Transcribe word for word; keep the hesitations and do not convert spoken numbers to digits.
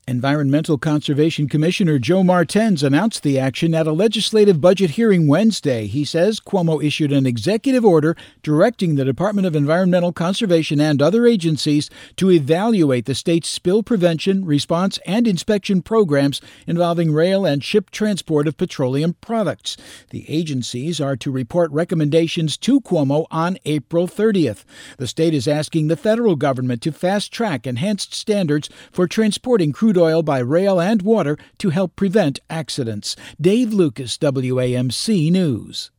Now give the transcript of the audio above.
Environmental Conservation Commissioner Joe Martens announced the action at a legislative budget hearing Wednesday. He says Cuomo issued an executive order directing the Department of Environmental Conservation and other agencies to evaluate the state's spill prevention, response, and inspection programs involving rail and ship transport of petroleum products. The agencies are to report recommendations to Cuomo on April thirtieth. The state is asking the federal government to fast-track enhanced standards for transporting crude oil by rail and water to help prevent accidents. Dave Lucas, W A M C News.